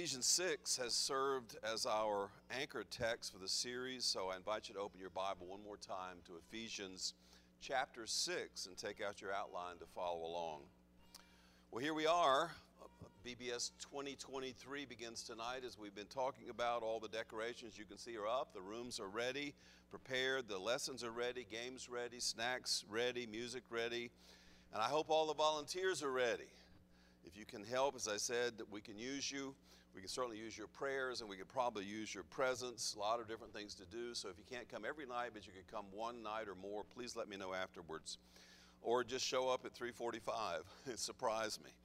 Ephesians 6 has served as our anchor text for the series, so I invite you to open your Bible one more time to Ephesians chapter 6 and take out your outline to follow along. Well, here we are. VBS 2023 begins tonight. As we've been talking about, all the decorations you can see are up, the rooms are ready, prepared, the lessons are ready, games ready, snacks ready, music ready, and I hope all the volunteers are ready. If you can help, as I said, we can use you. We can certainly use your prayers, and we could probably use your presence. A lot of different things to do. So if you can't come every night, but you could come one night or more, please let me know afterwards. Or just show up at 3:45. It surprised me.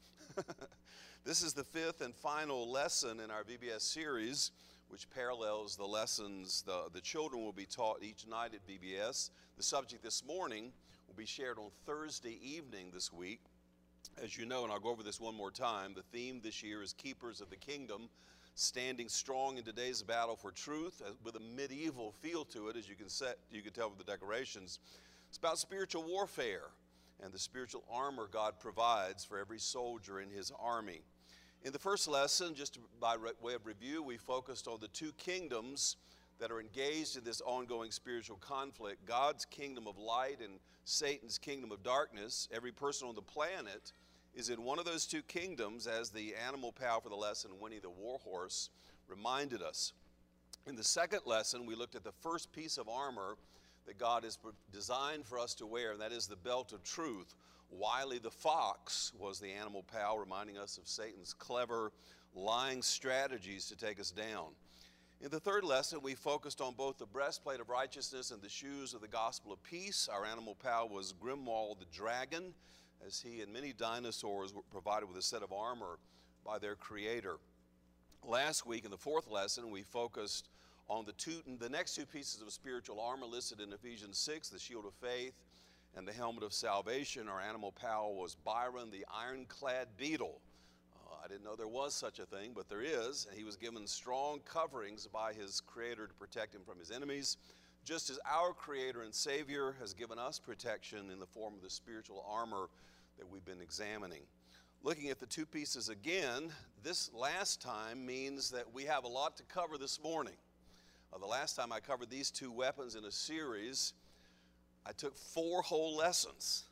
This is the fifth and final lesson in our VBS series, which parallels the lessons the children will be taught each night at VBS. The subject this morning will be shared on Thursday evening this week. As you know, and I'll go over this one more time, the theme this year is Keepers of the Kingdom, standing strong in today's battle for truth, with a medieval feel to it, as you can tell from the decorations. It's about spiritual warfare and the spiritual armor God provides for every soldier in his army. In the first lesson, just by way of review, we focused on the two kingdoms that are engaged in this ongoing spiritual conflict, God's kingdom of light and Satan's kingdom of darkness. Every person on the planet is in one of those two kingdoms, as the animal pal for the lesson, Winnie the Warhorse, reminded us. In the second lesson, we looked at the first piece of armor that God has designed for us to wear, and that is the belt of truth. Wily the fox was the animal pal, reminding us of Satan's clever, lying strategies to take us down. In the third lesson, we focused on both the breastplate of righteousness and the shoes of the gospel of peace. Our animal pal was Grimwald the dragon, as he and many dinosaurs were provided with a set of armor by their creator. Last week, in the fourth lesson, we focused on the next two pieces of spiritual armor listed in Ephesians 6, the shield of faith and the helmet of salvation. Our animal pal was Byron the ironclad beetle. I didn't know there was such a thing, but there is, and he was given strong coverings by his creator to protect him from his enemies, just as our creator and savior has given us protection in the form of the spiritual armor that we've been examining. Looking at the two pieces again, this last time means that we have a lot to cover this morning. The last time I covered these two weapons in a series, I took 4 whole lessons.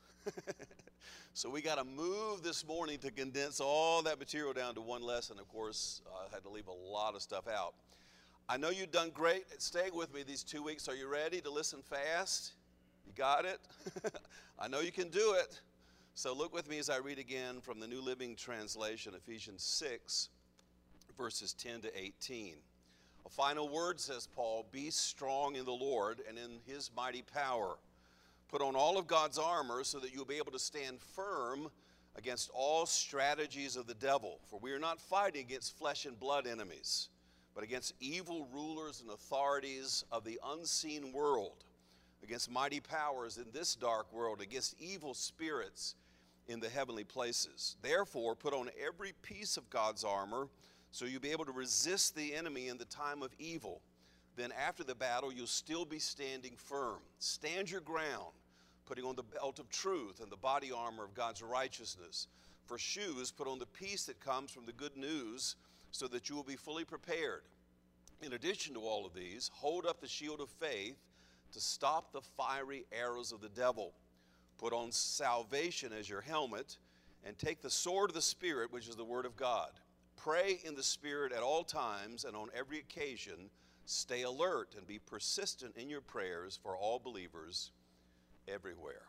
So we got to move this morning to condense all that material down to one lesson. Of course, I had to leave a lot of stuff out. I know you've done great at staying with me these 2 weeks. Are you ready to listen fast? You got it? I know you can do it. So look with me as I read again from the New Living Translation, Ephesians 6, verses 10 to 18. A final word, says Paul, be strong in the Lord and in his mighty power. Put on all of God's armor so that you'll be able to stand firm against all strategies of the devil. For we are not fighting against flesh and blood enemies, but against evil rulers and authorities of the unseen world, against mighty powers in this dark world, against evil spirits in the heavenly places. Therefore, put on every piece of God's armor so you'll be able to resist the enemy in the time of evil. Then after the battle, you'll still be standing firm. Stand your ground, putting on the belt of truth and the body armor of God's righteousness. For shoes, put on the peace that comes from the good news so that you will be fully prepared. In addition to all of these, hold up the shield of faith to stop the fiery arrows of the devil. Put on salvation as your helmet and take the sword of the Spirit, which is the word of God. Pray in the Spirit at all times and on every occasion. Stay alert and be persistent in your prayers for all believers everywhere.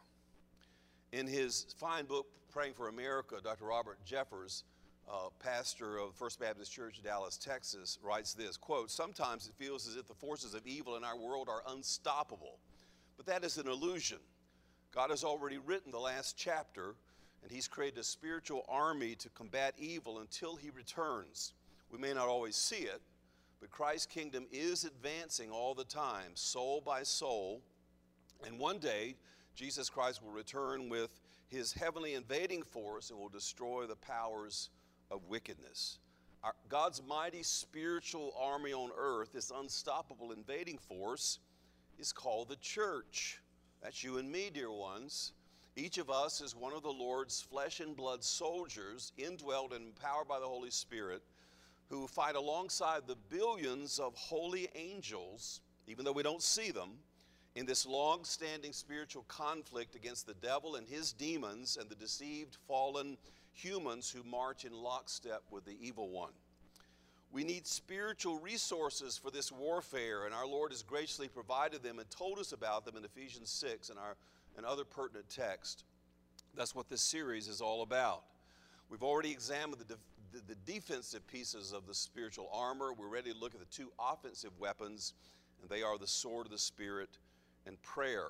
In his fine book, Praying for America, Dr. Robert Jeffers, pastor of First Baptist Church, Dallas, Texas, writes this, quote, sometimes it feels as if the forces of evil in our world are unstoppable, but that is an illusion. God has already written the last chapter, and he's created a spiritual army to combat evil until he returns. We may not always see it, but Christ's kingdom is advancing all the time, soul by soul. And one day, Jesus Christ will return with his heavenly invading force and will destroy the powers of wickedness. God's mighty spiritual army on earth, this unstoppable invading force, is called the church. That's you and me, dear ones. Each of us is one of the Lord's flesh and blood soldiers, indwelled and empowered by the Holy Spirit, who fight alongside the billions of holy angels, even though we don't see them, in this long-standing spiritual conflict against the devil and his demons and the deceived, fallen humans who march in lockstep with the evil one. We need spiritual resources for this warfare, and our Lord has graciously provided them and told us about them in Ephesians 6 and other pertinent texts. That's what this series is all about. We've already examined the defensive pieces of the spiritual armor. We're ready to look at the two offensive weapons, and they are the sword of the Spirit and prayer.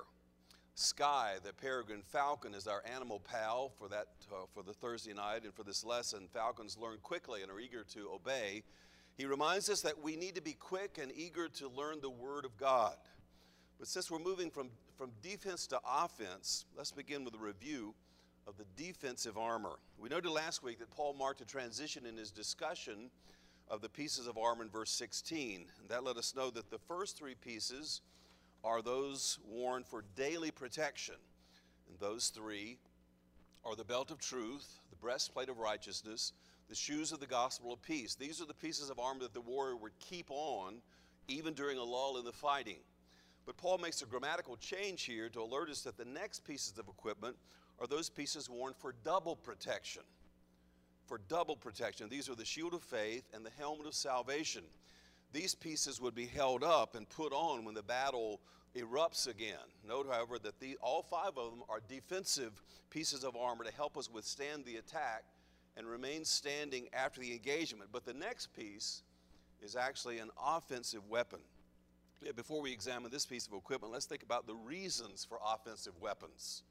Sky, the peregrine falcon, is our animal pal for the Thursday night, and for this lesson, falcons learn quickly and are eager to obey. He reminds us that we need to be quick and eager to learn the Word of God. But since we're moving from defense to offense, let's begin with a review of the defensive armor. We noted last week that Paul marked a transition in his discussion of the pieces of armor in verse 16. And that let us know that the first three pieces are those worn for daily protection. And those three are the belt of truth, the breastplate of righteousness, the shoes of the gospel of peace. These are the pieces of armor that the warrior would keep on even during a lull in the fighting. But Paul makes a grammatical change here to alert us that the next pieces of equipment are those pieces worn for double protection. For double protection. These are the shield of faith and the helmet of salvation. These pieces would be held up and put on when the battle erupts again. Note, however, that all five of them are defensive pieces of armor to help us withstand the attack and remain standing after the engagement. But the next piece is actually an offensive weapon. Yeah, before we examine this piece of equipment, let's think about the reasons for offensive weapons.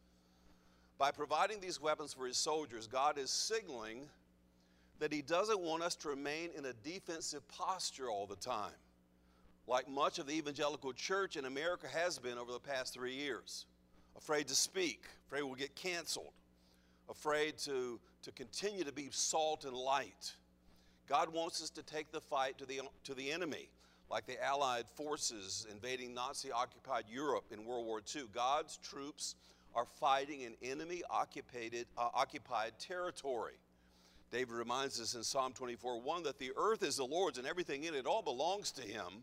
By providing these weapons for his soldiers, God is signaling that he doesn't want us to remain in a defensive posture all the time, like much of the evangelical church in America has been over the past 3 years. Afraid to speak, afraid we'll get canceled, afraid to continue to be salt and light. God wants us to take the fight to the enemy, like the Allied forces invading Nazi-occupied Europe in World War II. God's troops are fighting in enemy-occupied territory. David reminds us in Psalm 24:1 that the earth is the Lord's and everything in it all belongs to him.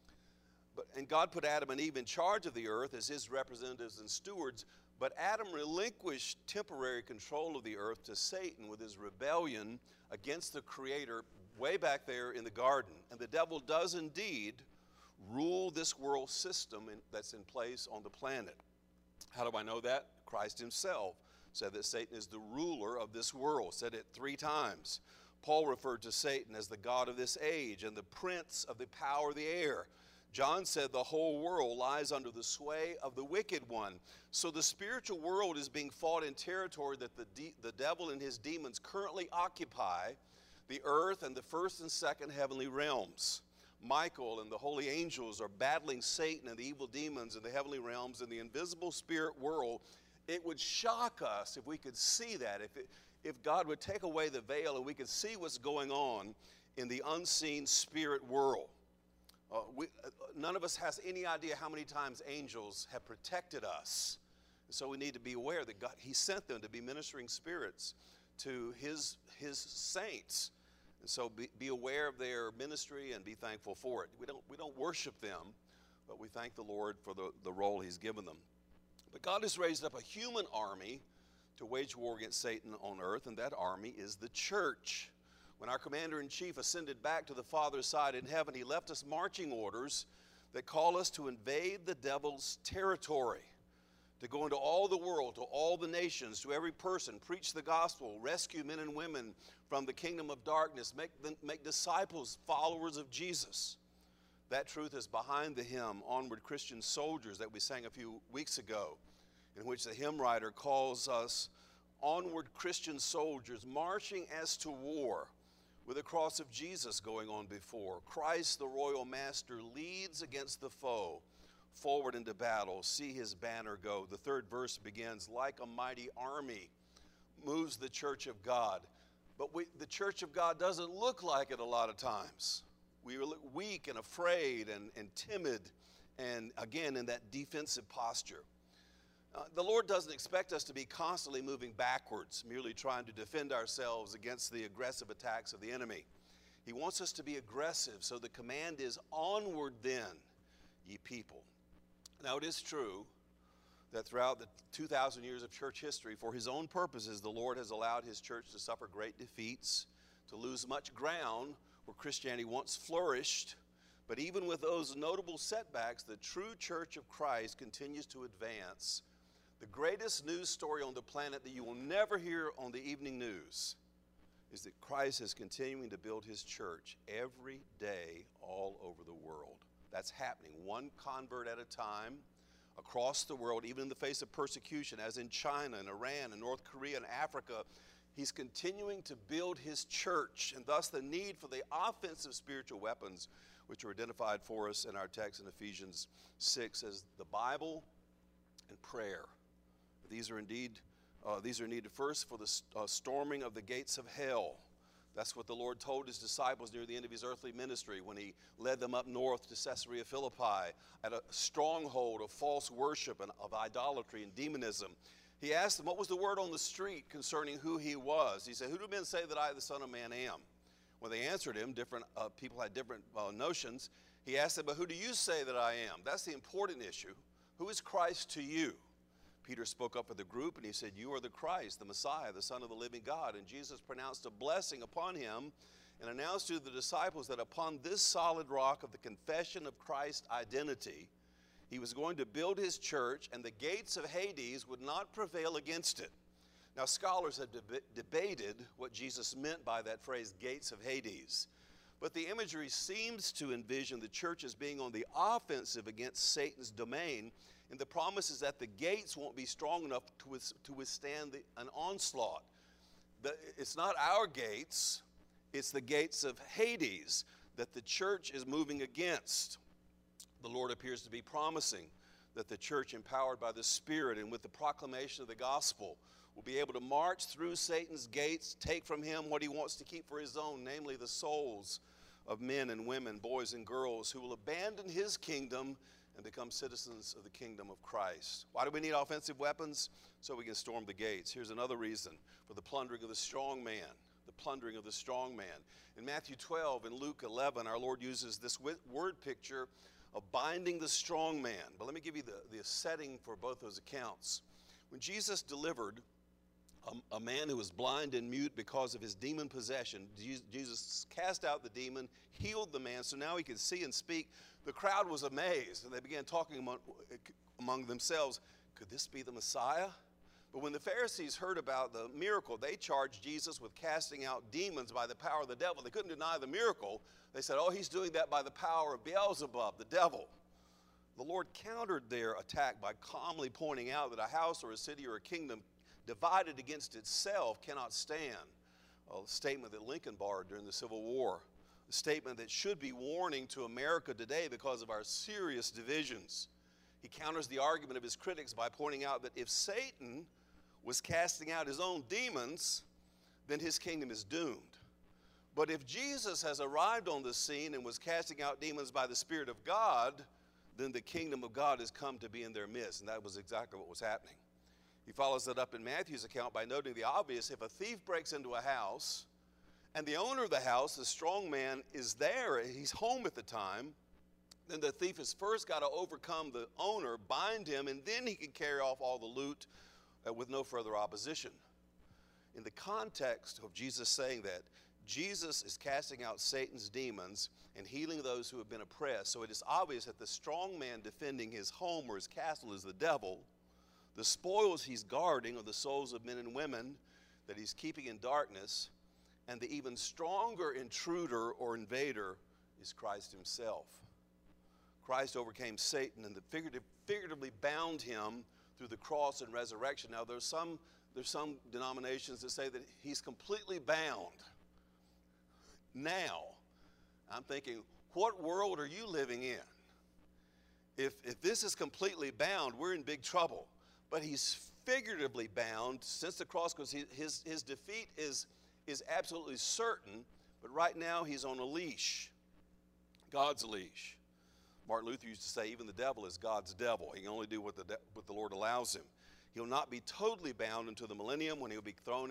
And God put Adam and Eve in charge of the earth as his representatives and stewards, but Adam relinquished temporary control of the earth to Satan with his rebellion against the Creator way back there in the garden. And the devil does indeed rule this world system that's in place on the planet. How do I know that? Christ himself said that Satan is the ruler of this world, said it 3 times. Paul referred to Satan as the god of this age and the prince of the power of the air. John said the whole world lies under the sway of the wicked one. So the spiritual world is being fought in territory that the devil and his demons currently occupy, the earth and the first and second heavenly realms. Michael and the holy angels are battling Satan and the evil demons in the heavenly realms in the invisible spirit world. It would shock us if we could see that, if God would take away the veil and we could see what's going on in the unseen spirit world. None of us has any idea how many times angels have protected us. So we need to be aware that God, he sent them to be ministering spirits to his saints. And so be aware of their ministry and be thankful for it. We don't worship them, but we thank the Lord for the role he's given them. But God has raised up a human army to wage war against Satan on earth, and that army is the church. When our commander-in-chief ascended back to the Father's side in heaven, he left us marching orders that call us to invade the devil's territory, to go into all the world, to all the nations, to every person, preach the gospel, rescue men and women from the kingdom of darkness, make disciples, followers of Jesus. That truth is behind the hymn, Onward Christian Soldiers, that we sang a few weeks ago, in which the hymn writer calls us onward Christian soldiers, marching as to war, with the cross of Jesus going on before. Christ, the royal master, leads against the foe, forward into battle. See his banner go. The third verse begins, like a mighty army moves the church of God. But the church of God doesn't look like it a lot of times. We look weak and afraid and timid, and again in that defensive posture. The Lord doesn't expect us to be constantly moving backwards, merely trying to defend ourselves against the aggressive attacks of the enemy. He wants us to be aggressive. So the command is, onward then, ye people. Now it is true that throughout the 2,000 years of church history, for his own purposes, the Lord has allowed his church to suffer great defeats, to lose much ground where Christianity once flourished. But even with those notable setbacks, the true church of Christ continues to advance. The greatest news story on the planet that you will never hear on the evening news is that Christ is continuing to build his church every day all over the world. That's happening, one convert at a time, across the world, even in the face of persecution, as in China and Iran and North Korea and Africa. He's continuing to build his church, and thus the need for the offensive spiritual weapons, which are identified for us in our text in Ephesians 6 as the Bible and prayer. These are needed first for the storming of the gates of hell. That's what the Lord told his disciples near the end of his earthly ministry when he led them up north to Caesarea Philippi at a stronghold of false worship and of idolatry and demonism. He asked them, what was the word on the street concerning who he was? He said, who do men say that I, the Son of Man, am? When they answered him, different people had different notions. He asked them, but who do you say that I am? That's the important issue. Who is Christ to you? Peter spoke up for the group and he said, you are the Christ, the Messiah, the Son of the living God. And Jesus pronounced a blessing upon him and announced to the disciples that upon this solid rock of the confession of Christ's identity, he was going to build his church and the gates of Hades would not prevail against it. Now, scholars have debated what Jesus meant by that phrase, gates of Hades. But the imagery seems to envision the church as being on the offensive against Satan's domain. And the promise is that the gates won't be strong enough to withstand an onslaught. It's not our gates, it's the gates of Hades that the church is moving against. The Lord appears to be promising that the church, empowered by the Spirit and with the proclamation of the gospel, will be able to march through Satan's gates, take from him what he wants to keep for his own, namely the souls of men and women, boys and girls, who will abandon his kingdom and become citizens of the kingdom of Christ. Why do we need offensive weapons? So we can storm the gates. Here's another reason: for the plundering of the strong man. The plundering of the strong man. In Matthew 12 and Luke 11, our Lord uses this word picture of binding the strong man. But let me give you the setting for both those accounts. When Jesus delivered a man who was blind and mute because of his demon possession, Jesus cast out the demon, healed the man, so now he could see and speak. The crowd was amazed, and they began talking among themselves, could this be the Messiah? But when the Pharisees heard about the miracle, they charged Jesus with casting out demons by the power of the devil. They couldn't deny the miracle. They said, oh, he's doing that by the power of Beelzebub, the devil. The Lord countered their attack by calmly pointing out that a house or a city or a kingdom divided against itself cannot stand. A statement that Lincoln borrowed during the Civil War. A statement that should be warning to America today because of our serious divisions. He counters the argument of his critics by pointing out that if Satan was casting out his own demons, then his kingdom is doomed. But if Jesus has arrived on the scene and was casting out demons by the Spirit of God, then the kingdom of God has come to be in their midst. And that was exactly what was happening. He follows that up in Matthew's account by noting the obvious. If a thief breaks into a house and the owner of the house, the strong man, is there, he's home at the time, then the thief has first got to overcome the owner, bind him, and then he can carry off all the loot with no further opposition. In the context of Jesus saying that, Jesus is casting out Satan's demons and healing those who have been oppressed. So it is obvious that the strong man defending his home or his castle is the devil. The spoils he's guarding are the souls of men and women that he's keeping in darkness. And the even stronger intruder or invader is Christ himself. Christ overcame Satan and figuratively bound him through the cross and resurrection. Now there's some denominations that say that he's completely bound. Now, I'm thinking, what world are you living in? If this is completely bound, we're in big trouble. But he's figuratively bound since the cross, because his defeat is absolutely certain. But right now he's on a leash, God's leash. Martin Luther used to say even the devil is God's devil. He can only do what the Lord allows him. He'll not be totally bound until the millennium, when he'll be thrown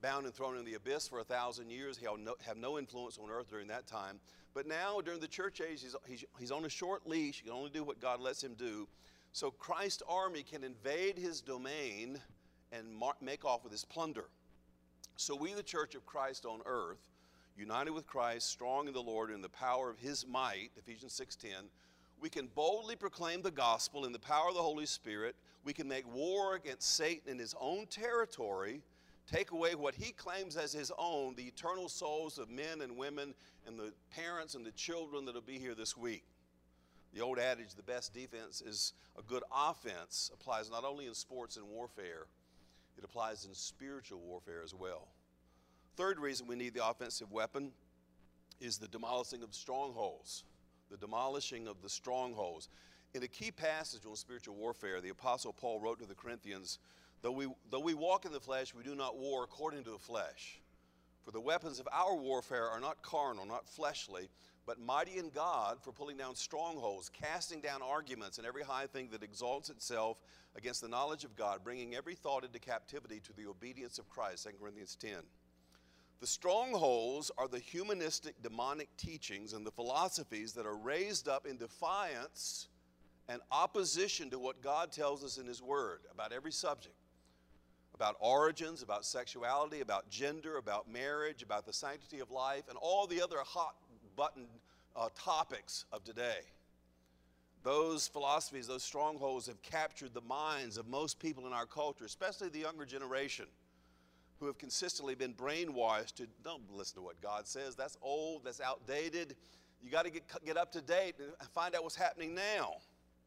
bound and thrown in the abyss for 1,000 years. He'll have no influence on earth during that time. But now, during the church age, he's on a short leash. He can only do what God lets him do. So Christ's army can invade his domain and make off with his plunder. So we, the church of Christ on earth, united with Christ, strong in the Lord and in the power of his might, Ephesians 6:10, we can boldly proclaim the gospel in the power of the Holy Spirit. We can make war against Satan in his own territory, take away what he claims as his own, the eternal souls of men and women and the parents and the children that will be here this week. The old adage, the best defense is a good offense, applies not only in sports and warfare, it applies in spiritual warfare as well. Third reason we need the offensive weapon is the demolishing of strongholds. The demolishing of the strongholds. In a key passage on spiritual warfare, the Apostle Paul wrote to the Corinthians, though we walk in the flesh, we do not war according to the flesh. For the weapons of our warfare are not carnal, not fleshly, but mighty in God for pulling down strongholds, casting down arguments and every high thing that exalts itself against the knowledge of God, bringing every thought into captivity to the obedience of Christ, 2 Corinthians 10. The strongholds are the humanistic demonic teachings and the philosophies that are raised up in defiance and opposition to what God tells us in his word about every subject. About origins, about sexuality, about gender, about marriage, about the sanctity of life, and all the other hot button topics of today. Those philosophies, those strongholds have captured the minds of most people in our culture, especially the younger generation, who have consistently been brainwashed to don't listen to what God says. That's old, that's outdated. You got to get up to date and find out what's happening now.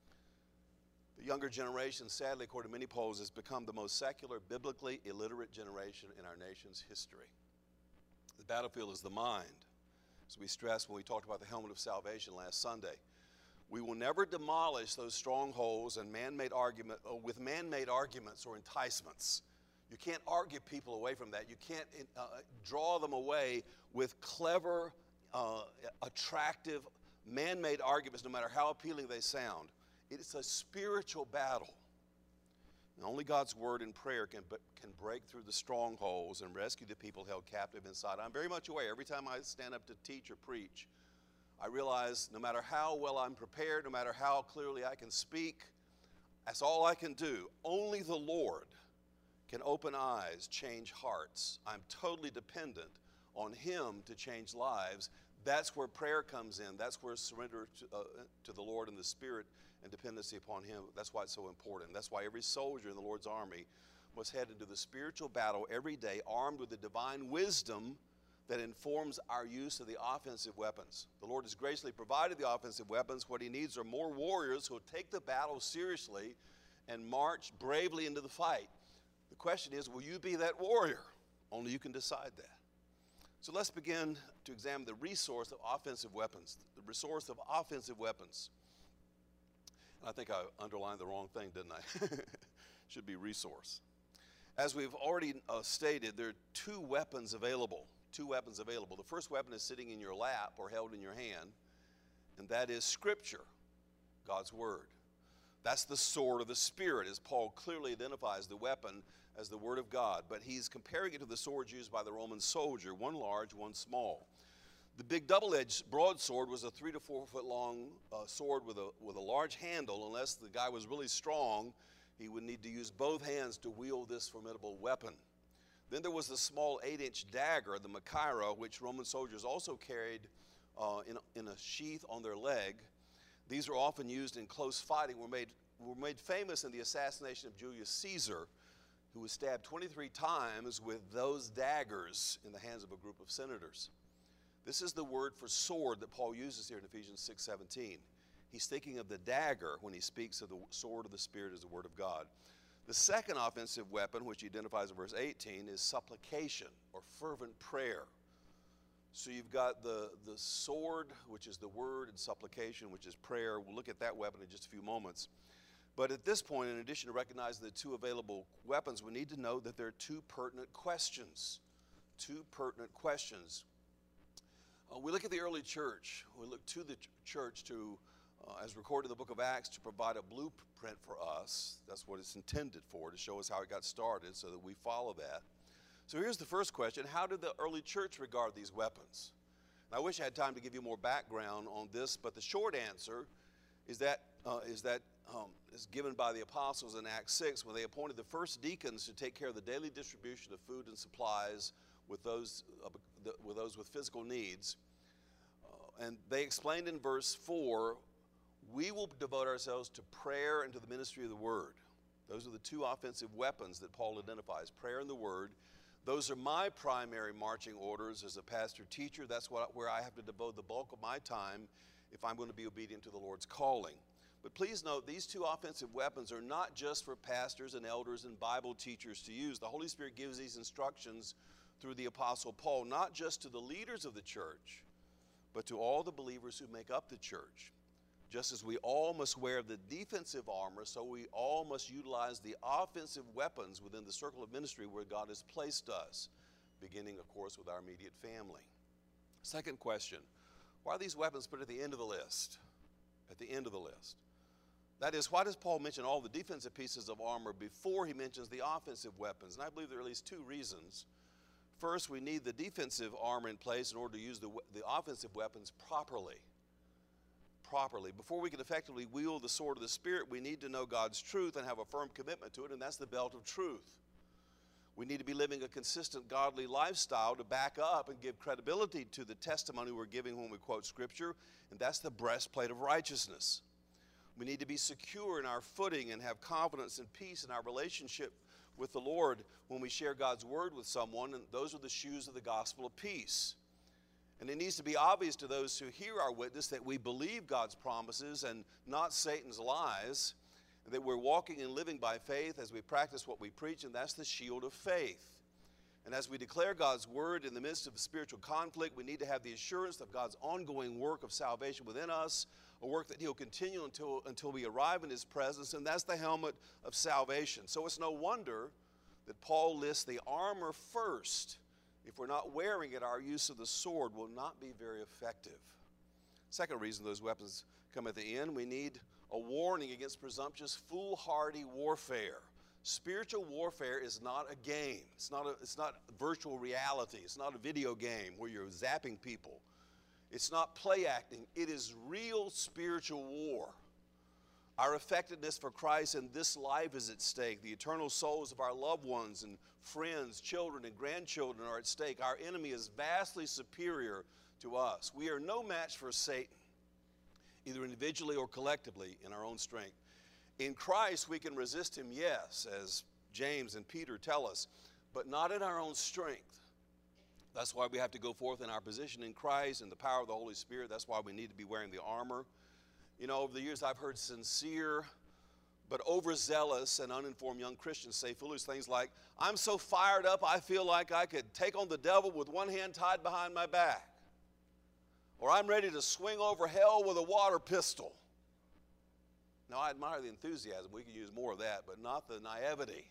The younger generation, sadly, according to many polls, has become the most secular, biblically illiterate generation in our nation's history. The battlefield is the mind. As we stressed when we talked about the helmet of salvation last Sunday, we will never demolish those strongholds and with man-made arguments or enticements. You can't argue people away from that. You can't draw them away with clever, attractive, man-made arguments, no matter how appealing they sound. It's a spiritual battle. And only God's word and prayer can break through the strongholds and rescue the people held captive inside. I'm very much aware. Every time I stand up to teach or preach, I realize no matter how well I'm prepared, no matter how clearly I can speak, that's all I can do. Only the Lord can open eyes, change hearts. I'm totally dependent on him to change lives. That's where prayer comes in. That's where surrender to the Lord and the Spirit and dependency upon him. That's why it's so important. That's why every soldier in the Lord's army must head into the spiritual battle every day armed with the divine wisdom that informs our use of the offensive weapons. The Lord has graciously provided the offensive weapons. What he needs are more warriors who will take the battle seriously and march bravely into the fight. The question is, will you be that warrior? Only you can decide that. So let's begin to examine the resource of offensive weapons. The resource of offensive weapons. I think I underlined the wrong thing, didn't I? Should be resource. As we've already stated, there are two weapons available. The first weapon is sitting in your lap or held in your hand, and that is Scripture, God's Word. That's the sword of the Spirit, as Paul clearly identifies the weapon as the Word of God. But he's comparing it to the swords used by the Roman soldier, one large, one small. The big double-edged broadsword was a 3 to 4 foot long sword with a large handle. Unless the guy was really strong, he would need to use both hands to wield this formidable weapon. Then there was the small 8-inch dagger, the Machaira, which Roman soldiers also carried in a sheath on their leg. These were often used in close fighting, were made famous in the assassination of Julius Caesar, who was stabbed 23 times with those daggers in the hands of a group of senators. This is the word for sword that Paul uses here in Ephesians 6:17. He's thinking of the dagger when he speaks of the sword of the Spirit as the Word of God. The second offensive weapon, which he identifies in verse 18, is supplication or fervent prayer. So you've got the sword, which is the word, and supplication, which is prayer. We'll look at that weapon in just a few moments. But at this point, in addition to recognizing the two available weapons, we need to know that there are two pertinent questions. We look at the early church. We look to the church to, as recorded in the book of Acts, to provide a blueprint for us. That's what it's intended for, to show us how it got started so that we follow that. So here's the first question. How did the early church regard these weapons? And I wish I had time to give you more background on this, but the short answer is given by the apostles in Acts 6 when they appointed the first deacons to take care of the daily distribution of food and supplies with those with physical needs. And they explained in verse 4, we will devote ourselves to prayer and to the ministry of the word. Those are the two offensive weapons that Paul identifies, prayer and the word. Those are my primary marching orders as a pastor-teacher. That's where I have to devote the bulk of my time if I'm going to be obedient to the Lord's calling. But please note, these two offensive weapons are not just for pastors and elders and Bible teachers to use. The Holy Spirit gives these instructions through the Apostle Paul, not just to the leaders of the church, but to all the believers who make up the church. Just as we all must wear the defensive armor, so we all must utilize the offensive weapons within the circle of ministry where God has placed us, beginning, of course, with our immediate family. Second question, why are these weapons put at the end of the list? At the end of the list. That is, why does Paul mention all the defensive pieces of armor before he mentions the offensive weapons? And I believe there are at least two reasons. First, we need the defensive armor in place in order to use the offensive weapons properly. Before we can effectively wield the sword of the Spirit, we need to know God's truth and have a firm commitment to it, and that's the belt of truth. We need to be living a consistent godly lifestyle to back up and give credibility to the testimony we're giving when we quote Scripture, and that's the breastplate of righteousness. We need to be secure in our footing and have confidence and peace in our relationship with the Lord when we share God's word with someone, and those are the shoes of the gospel of peace. And it needs to be obvious to those who hear our witness that we believe God's promises and not Satan's lies, and that we're walking and living by faith as we practice what we preach, and that's the shield of faith. And as we declare God's word in the midst of spiritual conflict, we need to have the assurance of God's ongoing work of salvation within us, a work that he'll continue until we arrive in his presence, and that's the helmet of salvation. So it's no wonder that Paul lists the armor first. If we're not wearing it, our use of the sword will not be very effective. Second reason those weapons come at the end, we need a warning against presumptuous, foolhardy warfare. Spiritual warfare is not a game. It's not virtual reality. It's not a video game where you're zapping people. It's not play acting. It is real spiritual war. Our effectiveness for Christ in this life is at stake. The eternal souls of our loved ones and friends, children, and grandchildren are at stake. Our enemy is vastly superior to us. We are no match for Satan, either individually or collectively in our own strength. In Christ, we can resist him, yes, as James and Peter tell us, but not in our own strength. That's why we have to go forth in our position in Christ and the power of the Holy Spirit. That's why we need to be wearing the armor. You know, over the years I've heard sincere but overzealous and uninformed young Christians say foolish things like, I'm so fired up I feel like I could take on the devil with one hand tied behind my back. Or I'm ready to swing over hell with a water pistol. Now, I admire the enthusiasm. We could use more of that, but not the naivety.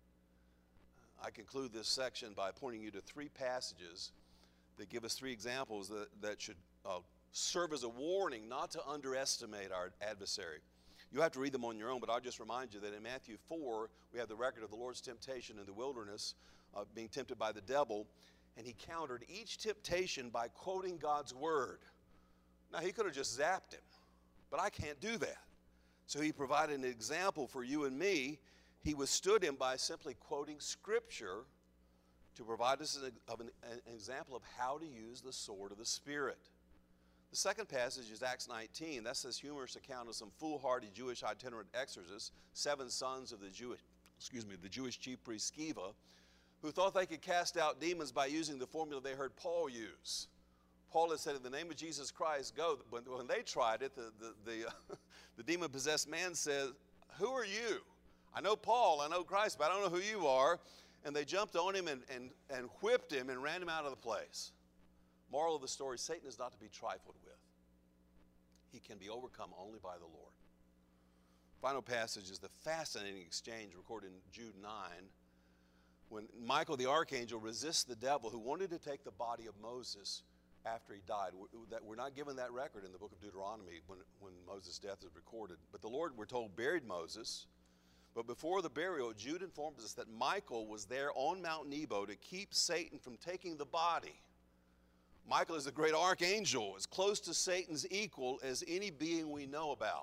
I conclude this section by pointing you to three passages that give us three examples that should serve as a warning not to underestimate our adversary. You have to read them on your own, but I'll just remind you that in Matthew 4, we have the record of the Lord's temptation in the wilderness, being tempted by the devil, and he countered each temptation by quoting God's word. Now, he could have just zapped him, but I can't do that. So he provided an example for you and me. He withstood him by simply quoting Scripture to provide us an example of how to use the sword of the Spirit. The second passage is Acts 19. That's this humorous account of some foolhardy Jewish itinerant exorcists, 7 sons of the Jewish chief priest Sceva, who thought they could cast out demons by using the formula they heard Paul use. Paul had said, in the name of Jesus Christ, go. When they tried it, the demon-possessed man said, who are you? I know Paul, I know Christ, but I don't know who you are. And they jumped on him and whipped him and ran him out of the place. Moral of the story, Satan is not to be trifled with. He can be overcome only by the Lord. Final passage is the fascinating exchange recorded in Jude 9, when Michael the archangel resists the devil who wanted to take the body of Moses after he died. We're not given that record in the book of Deuteronomy when Moses' death is recorded. But the Lord, we're told, buried Moses. But before the burial, Jude informs us that Michael was there on Mount Nebo to keep Satan from taking the body. Michael is the great archangel, as close to Satan's equal as any being we know about.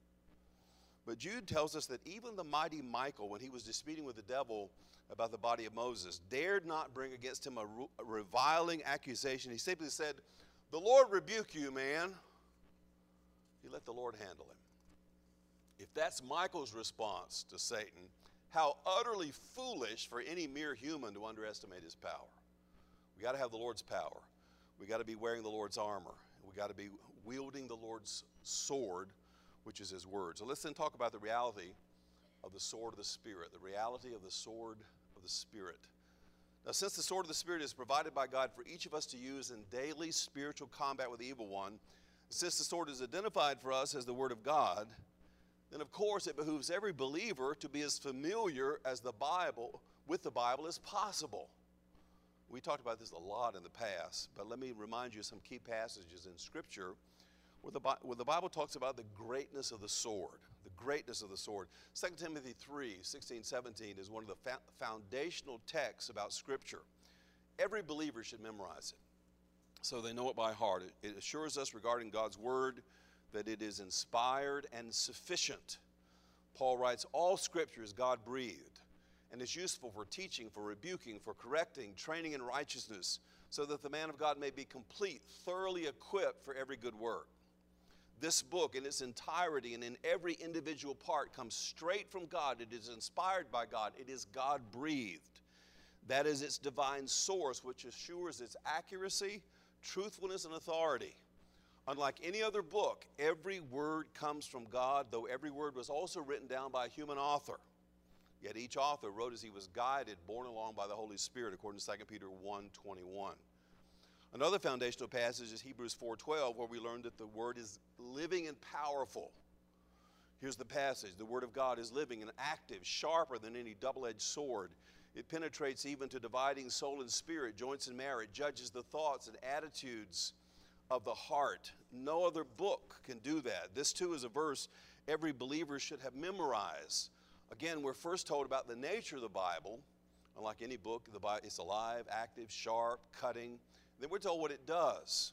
But Jude tells us that even the mighty Michael, when he was disputing with the devil about the body of Moses, dared not bring against him a reviling accusation. He simply said, "The Lord rebuke you, man." He let the Lord handle him. If that's Michael's response to Satan, how utterly foolish for any mere human to underestimate his power. We got to have the Lord's power. We got to be wearing the Lord's armor. We got to be wielding the Lord's sword, which is his word. So let's then talk about the reality of the sword of the Spirit, the reality of the sword of the Spirit. Now, since the sword of the Spirit is provided by God for each of us to use in daily spiritual combat with the evil one, since the sword is identified for us as the word of God, then of course it behooves every believer to be as familiar as with the Bible as possible. We talked about this a lot in the past, but let me remind you of some key passages in Scripture where the Bible talks about the greatness of the sword. The greatness of the sword. 2 Timothy 3, 16, 17 is one of the foundational texts about Scripture. Every believer should memorize it so they know it by heart. It assures us regarding God's word that it is inspired and sufficient. Paul writes, all Scripture is God-breathed and is useful for teaching, for rebuking, for correcting, training in righteousness, so that the man of God may be complete, thoroughly equipped for every good work. This book in its entirety and in every individual part comes straight from God. It is inspired by God. It is God-breathed. That is its divine source, which assures its accuracy, truthfulness, and authority. Unlike any other book, every word comes from God, though every word was also written down by a human author. Yet each author wrote as he was guided, borne along by the Holy Spirit, according to 2 Peter 1:21. Another foundational passage is Hebrews 4:12, where we learn that the word is living and powerful. Here's the passage. The word of God is living and active, sharper than any double-edged sword. It penetrates even to dividing soul and spirit, joints and marrow. It judges the thoughts and attitudes of the heart. No other book can do that. This too is a verse every believer should have memorized. Again, we're first told about the nature of the Bible. Unlike any book, the Bible is alive, active, sharp, cutting. Then we're told what it does.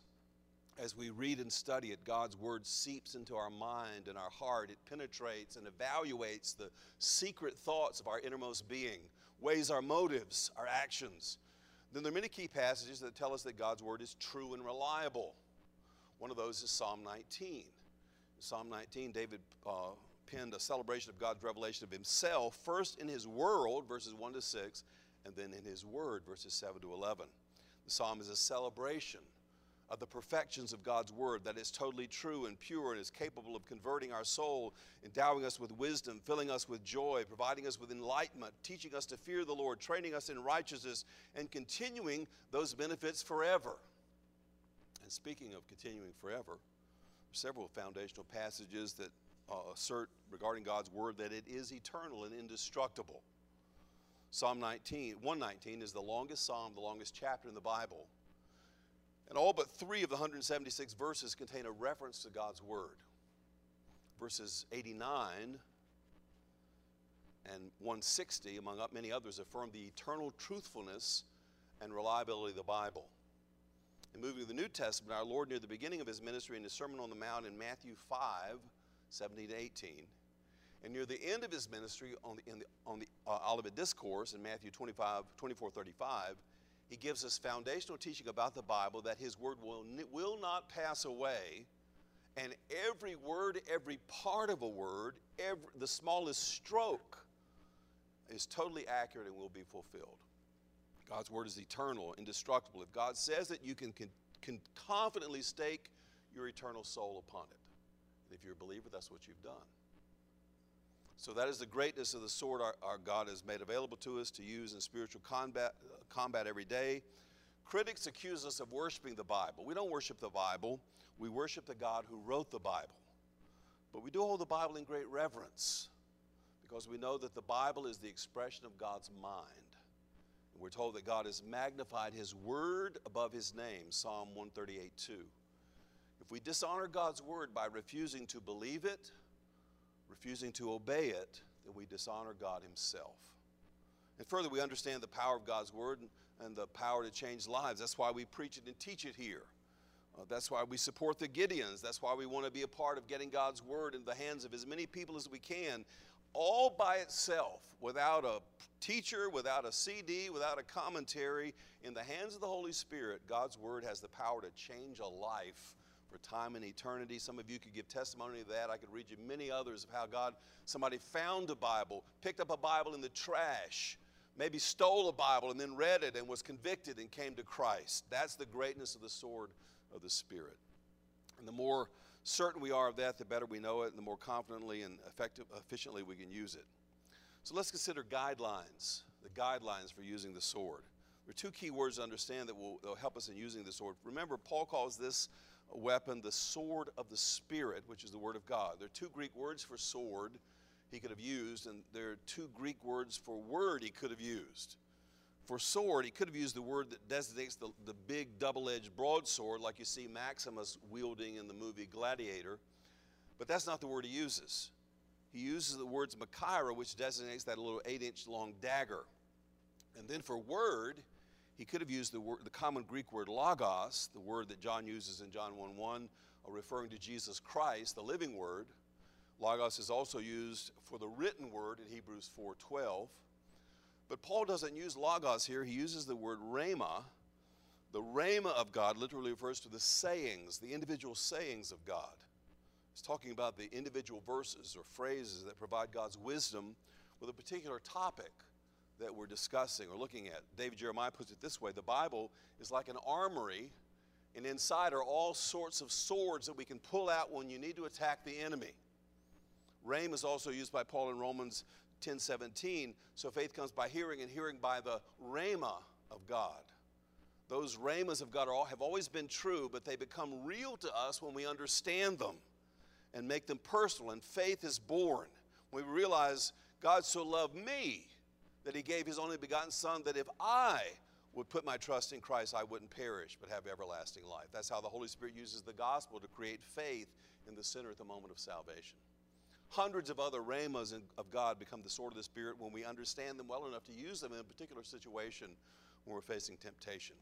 As we read and study it, God's word seeps into our mind and our heart. It penetrates and evaluates the secret thoughts of our innermost being, weighs our motives, our actions. Then there are many key passages that tell us that God's word is true and reliable. One of those is Psalm 19. In Psalm 19, David penned a celebration of God's revelation of himself, first in his world, verses 1 to 6, and then in his word, verses 7 to 11. The psalm is a celebration of the perfections of God's word, that is totally true and pure and is capable of converting our soul, endowing us with wisdom, filling us with joy, providing us with enlightenment, teaching us to fear the Lord, training us in righteousness, and continuing those benefits forever. And speaking of continuing forever, several foundational passages that assert regarding God's word that it is eternal and indestructible. Psalm 119 is the longest psalm, the longest chapter in the Bible. And all but 3 of the 176 verses contain a reference to God's word. Verses 89 and 160, among many others, affirm the eternal truthfulness and reliability of the Bible. And moving to the New Testament, our Lord, near the beginning of his ministry in his Sermon on the Mount in Matthew 5, 17 to 18, and near the end of his ministry in the Olivet Discourse in Matthew 24:35, he gives us foundational teaching about the Bible that his word will not pass away, and every word, every part of a word, the smallest stroke is totally accurate and will be fulfilled. God's word is eternal, indestructible. If God says it, you can confidently stake your eternal soul upon it. And if you're a believer, that's what you've done. So that is the greatness of the sword our God has made available to us to use in spiritual combat every day. Critics accuse us of worshiping the Bible. We don't worship the Bible. We worship the God who wrote the Bible. But we do hold the Bible in great reverence because we know that the Bible is the expression of God's mind. And we're told that God has magnified his word above his name, Psalm 138:2. If we dishonor God's word by refusing to believe it, refusing to obey it, then we dishonor God himself. And further, we understand the power of God's word and the power to change lives. That's why we preach it and teach it here. That's why we support the Gideons. That's why we want to be a part of getting God's word in the hands of as many people as we can, all by itself, without a teacher, without a CD, without a commentary. In the hands of the Holy Spirit, God's word has the power to change a life for time and eternity. Some of you could give testimony of that. I could read you many others of how somebody found a Bible, picked up a Bible in the trash, maybe stole a Bible and then read it and was convicted and came to Christ. That's the greatness of the sword of the Spirit. And the more certain we are of that, the better we know it, and the more confidently and efficiently we can use it. So let's consider guidelines, the guidelines for using the sword. There are two key words to understand that will help us in using the sword. Remember, Paul calls this weapon the sword of the Spirit, which is the word of God. There are two Greek words for sword he could have used, and there are two Greek words for word he could have used. For sword, he could have used the word that designates the big double-edged broadsword like you see Maximus wielding in the movie Gladiator, but that's not the word he uses. He uses the words Machaira, which designates that little 8-inch long dagger. And then for word, he could have used the common Greek word logos, the word that John uses in John 1:1, referring to Jesus Christ, the living word. Logos is also used for the written word in Hebrews 4:12. But Paul doesn't use logos here. He uses the word rhema. The rhema of God literally refers to the sayings, the individual sayings of God. It's talking about the individual verses or phrases that provide God's wisdom with a particular topic that we're discussing or looking at. David Jeremiah puts it this way: the Bible is like an armory, and inside are all sorts of swords that we can pull out when you need to attack the enemy. Rhema is also used by Paul in Romans 10:17. So faith comes by hearing, and hearing by the rhema of God. Those rhemas of God have always been true, but they become real to us when we understand them and make them personal, and faith is born when we realize God so loved me that he gave his only begotten Son, that if I would put my trust in Christ, I wouldn't perish but have everlasting life. That's how the Holy Spirit uses the gospel to create faith in the sinner at the moment of salvation. Hundreds of other rhemas of God become the sword of the Spirit when we understand them well enough to use them in a particular situation when we're facing temptation.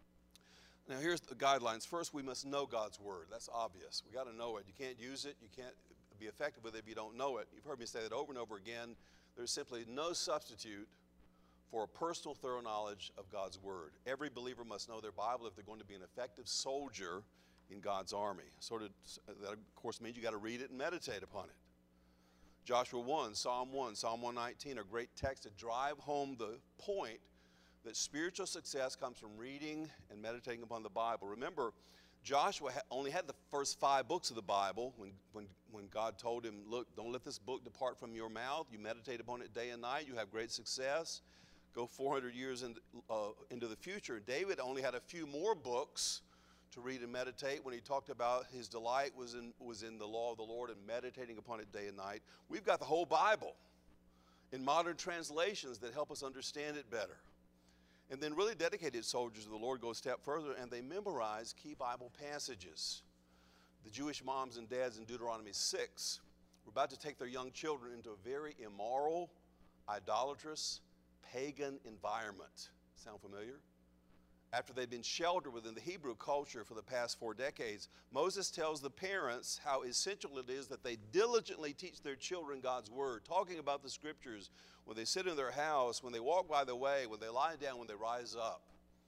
Now here's the guidelines. First, we must know God's word. That's obvious. We got to know it. You can't use it. You can't be effective with it if you don't know it. You've heard me say that over and over again. There's simply no substitute for a personal, thorough knowledge of God's word. Every believer must know their Bible if they're going to be an effective soldier in God's army. That, of course, means you got to read it and meditate upon it. Joshua 1, Psalm 119 are great texts that drive home the point that spiritual success comes from reading and meditating upon the Bible. Remember, Joshua only had the first 5 books of the Bible when God told him, look, don't let this book depart from your mouth. You meditate upon it day and night. You have great success. Go 400 years into the future. David only had a few more books to read and meditate when he talked about his delight was in the law of the Lord and meditating upon it day and night. We've got the whole Bible in modern translations that help us understand it better. And then really dedicated soldiers of the Lord go a step further and they memorize key Bible passages. The Jewish moms and dads in Deuteronomy 6 were about to take their young children into a very immoral, idolatrous, pagan environment. Sound familiar? After they'd been sheltered within the Hebrew culture for the past 4 decades, Moses tells the parents how essential it is that they diligently teach their children God's word, talking about the scriptures when they sit in their house, when they walk by the way, when they lie down, when they rise up.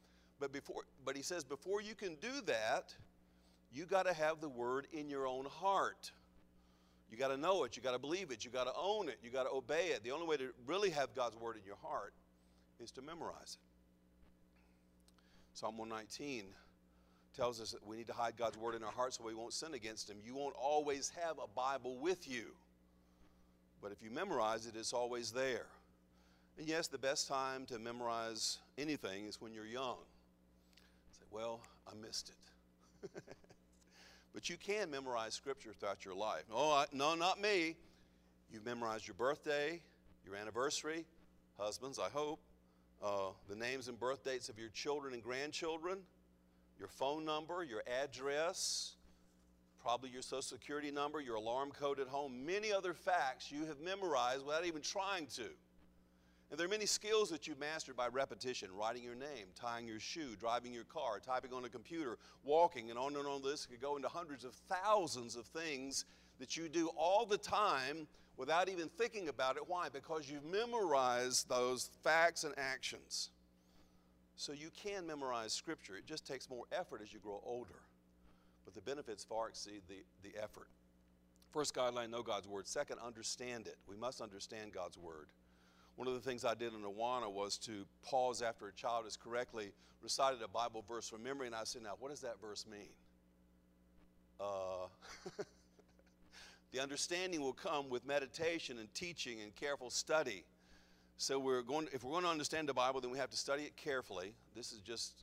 But he says, before you can do that, you got to have the word in your own heart. You got to know it, you got to believe it, you got to own it, you got to obey it. The only way to really have God's word in your heart is to memorize it. Psalm 119 tells us that we need to hide God's word in our hearts so we won't sin against him. You won't always have a Bible with you, but if you memorize it, it's always there. And yes, the best time to memorize anything is when you're young. Say, well, I missed it. But you can memorize scripture throughout your life. No, not me. You've memorized your birthday, your anniversary, husbands, I hope. The names and birth dates of your children and grandchildren, your phone number, your address, probably your social security number, your alarm code at home, many other facts you have memorized without even trying to. And there are many skills that you've mastered by repetition: writing your name, tying your shoe, driving your car, typing on a computer, walking, and on and on. This could go into hundreds of thousands of things that you do all the time without even thinking about it. Why? Because you've memorized those facts and actions. So you can memorize Scripture. It just takes more effort as you grow older. But the benefits far exceed the effort. First guideline, know God's Word. Second, understand it. We must understand God's Word. One of the things I did in Awana was to pause after a child has correctly recited a Bible verse from memory, and I said, now, what does that verse mean? The understanding will come with meditation and teaching and careful study. So if we're going to understand the Bible, then we have to study it carefully. This is just,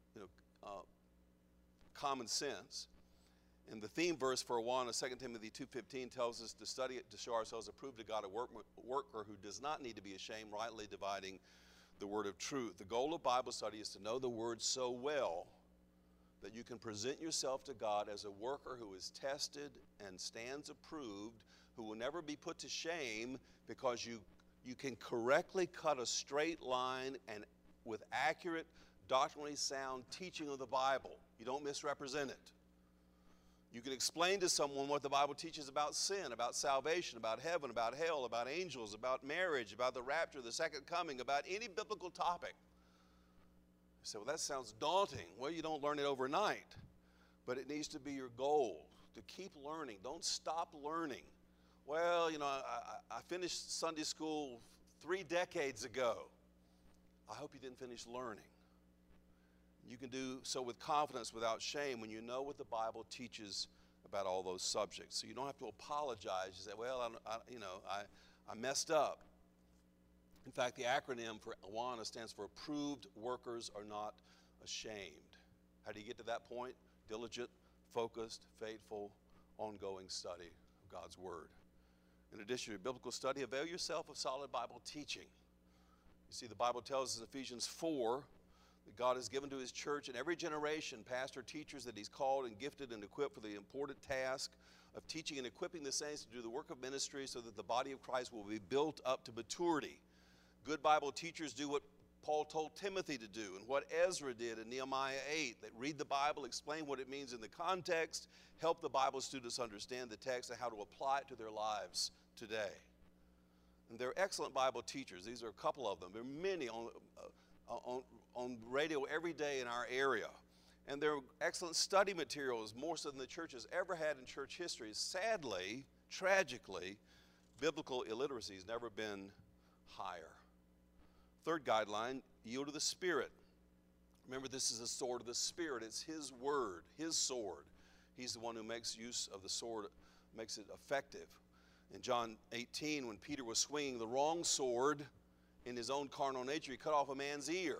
common sense. And the theme verse for Awana, 2 Timothy 2:15, tells us to study it to show ourselves approved to God, a worker who does not need to be ashamed, rightly dividing the word of truth. The goal of Bible study is to know the word so well that you can present yourself to God as a worker who is tested and stands approved, who will never be put to shame, because you can correctly cut a straight line and with accurate, doctrinally sound teaching of the Bible. You don't misrepresent it. You can explain to someone what the Bible teaches about sin, about salvation, about heaven, about hell, about angels, about marriage, about the rapture, the second coming, about any biblical topic. You say, well, that sounds daunting. Well, you don't learn it overnight, but it needs to be your goal, to keep learning. Don't stop learning. Well, I finished Sunday school 3 decades ago. I hope you didn't finish learning. You can do so with confidence, without shame, when you know what the Bible teaches about all those subjects. So you don't have to apologize. You say, well, I messed up. In fact, the acronym for Awana stands for Approved Workers Are Not Ashamed. How do you get to that point? Diligent, focused, faithful, ongoing study of God's Word. In addition to biblical study, avail yourself of solid Bible teaching. You see, the Bible tells us in Ephesians 4 that God has given to His church in every generation pastor, teachers that He's called and gifted and equipped for the important task of teaching and equipping the saints to do the work of ministry so that the body of Christ will be built up to maturity. Good Bible teachers do what Paul told Timothy to do and what Ezra did in Nehemiah 8. That read the Bible, explain what it means in the context, help the Bible students understand the text and how to apply it to their lives today. And they're excellent Bible teachers. These are a couple of them. There are many on radio every day in our area. And they're excellent study materials, more so than the church has ever had in church history. Sadly, tragically, biblical illiteracy has never been higher. Third guideline, yield to the Spirit. Remember, this is the sword of the Spirit. It's His word, His sword. He's the one who makes use of the sword, makes it effective. In John 18, when Peter was swinging the wrong sword in his own carnal nature, he cut off a man's ear.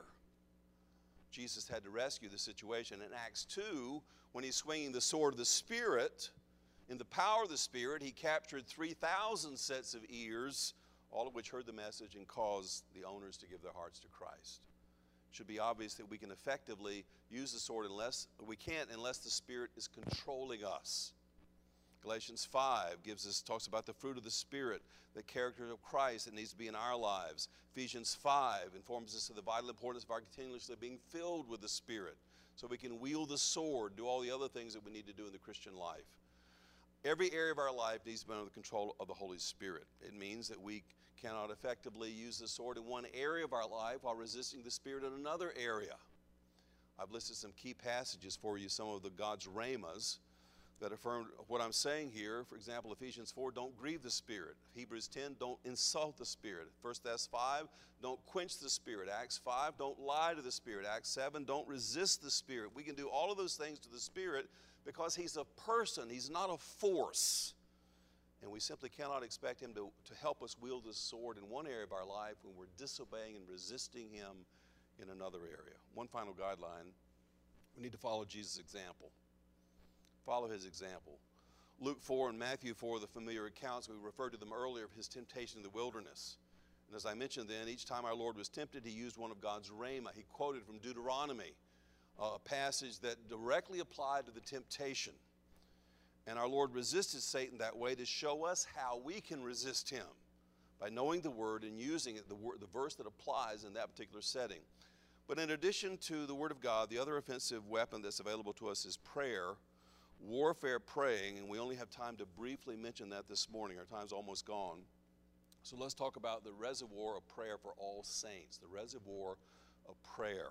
Jesus had to rescue the situation. In Acts 2, when he's swinging the sword of the Spirit, in the power of the Spirit, he captured 3,000 sets of ears, all of which heard the message and caused the owners to give their hearts to Christ. It should be obvious that we can effectively use the sword unless the Spirit is controlling us. Galatians 5 talks about the fruit of the Spirit, the character of Christ that needs to be in our lives. Ephesians 5 informs us of the vital importance of our continuously being filled with the Spirit so we can wield the sword, do all the other things that we need to do in the Christian life. Every area of our life needs to be under the control of the Holy Spirit. It means that we cannot effectively use the sword in one area of our life while resisting the Spirit in another area. I've listed some key passages for you, some of the God's rhemas that affirm what I'm saying here. For example, Ephesians 4, don't grieve the Spirit. Hebrews 10, don't insult the Spirit. 1 Thess 5, don't quench the Spirit. Acts 5, don't lie to the Spirit. Acts 7, don't resist the Spirit. We can do all of those things to the Spirit because He's a person. He's not a force. And we simply cannot expect Him to help us wield the sword in one area of our life when we're disobeying and resisting Him in another area. One final guideline, we need to follow Jesus' example. Follow His example. Luke 4 and Matthew 4 are the familiar accounts. We referred to them earlier of His temptation in the wilderness. And as I mentioned then, each time our Lord was tempted, He used one of God's rhema. He quoted from Deuteronomy, a passage that directly applied to the temptation. And our Lord resisted Satan that way to show us how we can resist him by knowing the word and using it, the verse that applies in that particular setting. But in addition to the word of God, the other offensive weapon that's available to us is prayer, warfare praying, and we only have time to briefly mention that this morning. Our time's almost gone. So let's talk about the reservoir of prayer for all saints, the reservoir of prayer.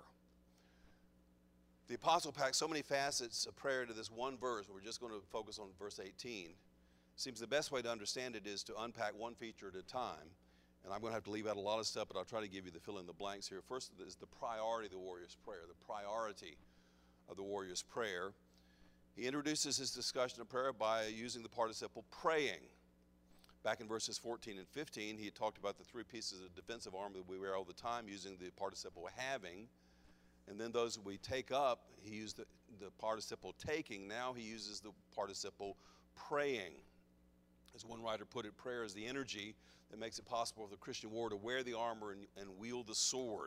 The apostle packed so many facets of prayer into this one verse. We're just going to focus on verse 18. It seems the best way to understand it is to unpack one feature at a time. And I'm going to have to leave out a lot of stuff, but I'll try to give you the fill in the blanks here. First is the priority of the warrior's prayer, the priority of the warrior's prayer. He introduces his discussion of prayer by using the participle praying. Back in verses 14 and 15, he had talked about the three pieces of defensive armor that we wear all the time using the participle having. And then those that we take up, he used the participle taking. Now he uses the participle praying. As one writer put it, prayer is the energy that makes it possible for the Christian warrior to wear the armor and wield the sword.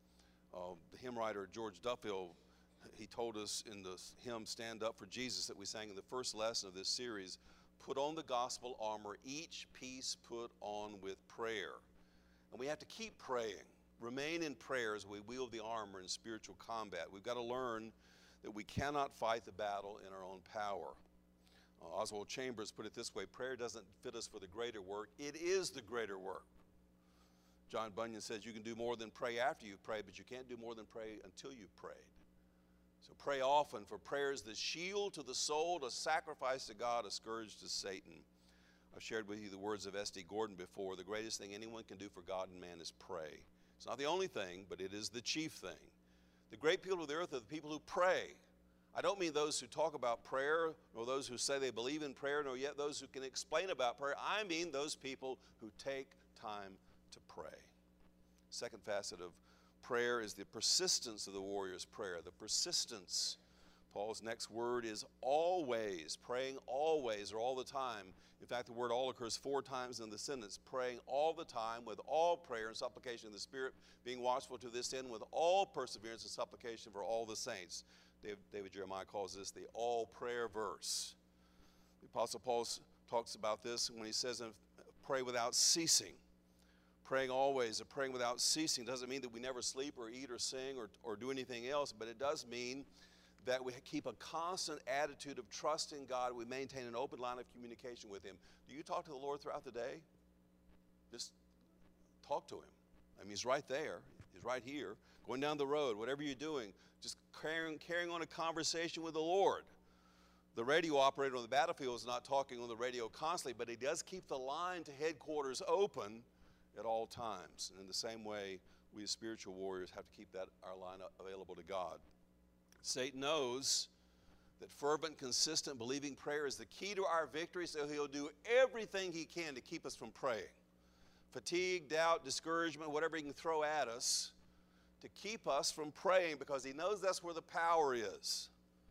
The hymn writer George Duffield, he told us in the hymn Stand Up for Jesus that we sang in the first lesson of this series, put on the gospel armor, each piece put on with prayer. And we have to keep praying. Remain in prayer as we wield the armor in spiritual combat. We've got to learn that we cannot fight the battle in our own power. Oswald Chambers put it this way, prayer doesn't fit us for the greater work, it is the greater work. John Bunyan says you can do more than pray after you've prayed, but you can't do more than pray until you've prayed. So pray often, for prayer is the shield to the soul, a sacrifice to God, a scourge to Satan. I've shared with you the words of S.D. Gordon before. The greatest thing anyone can do for God and man is pray. It's not the only thing, but it is the chief thing. The great people of the earth are the people who pray. I don't mean those who talk about prayer, nor those who say they believe in prayer, nor yet those who can explain about prayer. I mean those people who take time to pray. Second facet of prayer is the persistence of the warrior's prayer. The persistence. Paul's next word is always, praying always or all the time. In fact, the word all occurs 4 times in the sentence, praying all the time with all prayer and supplication in the Spirit, being watchful to this end with all perseverance and supplication for all the saints. David Jeremiah calls this the all prayer verse. The Apostle Paul talks about this when he says, pray without ceasing. Praying always or praying without ceasing doesn't mean that we never sleep or eat or sing or do anything else, but it does mean that we keep a constant attitude of trust in God. We maintain an open line of communication with him. Do you talk to the Lord throughout the day? Just talk to him. I mean, he's right there. He's right here. Going down the road, whatever you're doing, just carrying on a conversation with the Lord. The radio operator on the battlefield is not talking on the radio constantly, but he does keep the line to headquarters open at all times. And in the same way, we as spiritual warriors have to keep our line available to God. Satan knows that fervent, consistent, believing prayer is the key to our victory, so he'll do everything he can to keep us from praying. Fatigue, doubt, discouragement, whatever he can throw at us to keep us from praying, because he knows that's where the power is.